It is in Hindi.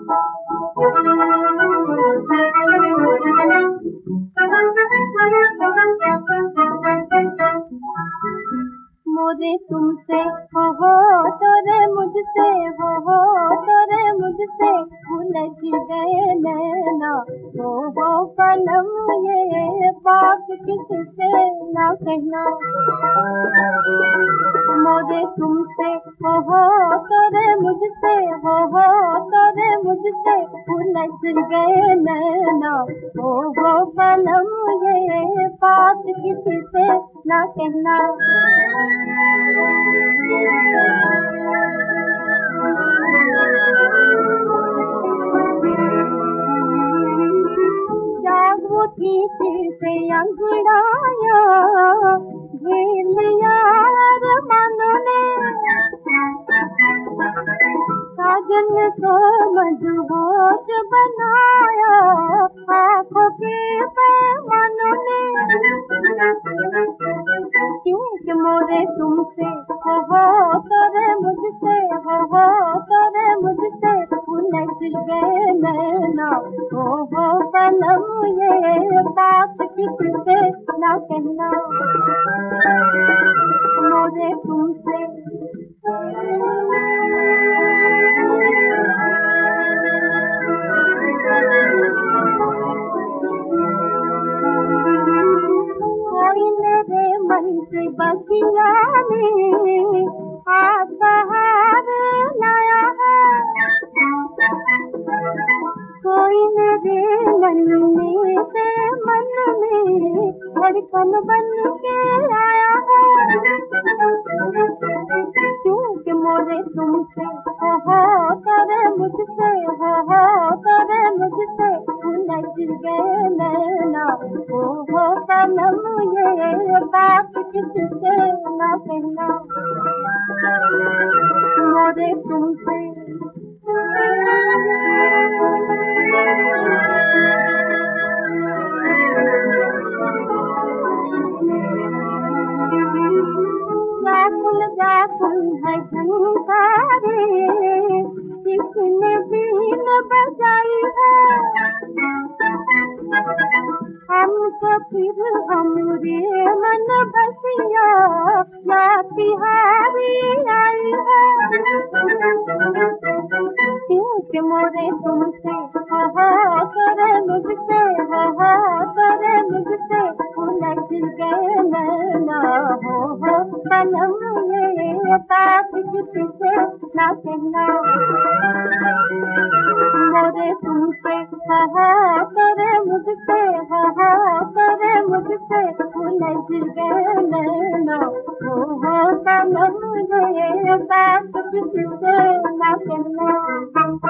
मोरे तुमसे हो तोरे मुझसे हो तोरे मुझसे उलझ गए नैना हो कलम ये बात किससे ना कहना। मोरे तुमसे हो तोरे मुझसे हो तोरे मुझसे उलझ गए नैना हो कलम ये बात किससे ना कहना। जाग उठी फिर से अंगड़ाया घेर लिया अरमानों ने साजन को मदहोश बनाया आँखों के पैमानों ने। क्योंकि मोरे तुमसे हो तोरे मुझसे हो तोरे मुझसे उलझ गए नैना हो कलम ये बात किससे ना कहना। मोरे तुमसे कोई मेरे मन के बगिया में आज बहार लाया है। कोई मेरे मन में से मन में धड़कन बन के आया है। क्योंकि मोरे तुमसे हो तोरे मुझसे हो तोरे मुझसे उलझ गए नैना हो कलम ये बात किससे ना कहना। मोरे तुमसे व्याकुल है झंकारे किसने बीन बजाई है। हमको फिर हमरे मन बसिया या तिहारी आई है। क्योंकि मोरे तुमसे हो तोरे मुझसे हो तोरे मुझसे उलझ गए नैना हो कलम ये बात किससे ना कहना। मोरे तुमसे हो तोरे मुझसे हो तोरे मुझसे उलझ गए नैना हो कलम ये बात किससे ना कहना।